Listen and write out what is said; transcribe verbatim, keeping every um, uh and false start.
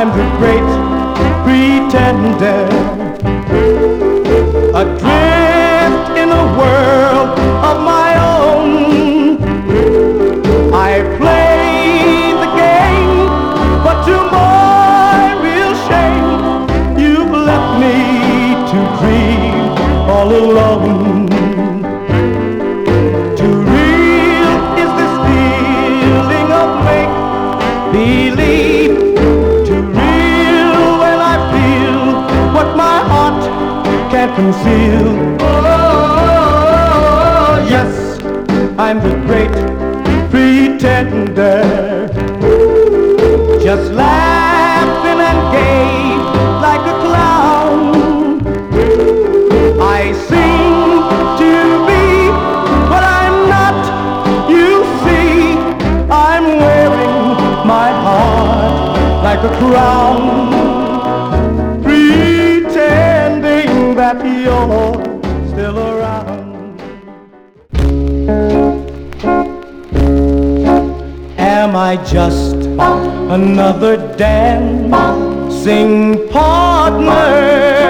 I'm the great pretender, adrift in a world of my own. I play the game, but to my real shame, you've left me to dream all alone. Too real is this feeling of make-believe, too real when I feel what my heart can't conceal. Oh, yes, I'm the great pretender, just laughing and gay like a clown. I seem to be what I'm not, you see. I'm wearing my heart like a crown, pretending that you're still around. Am I just another dancing partner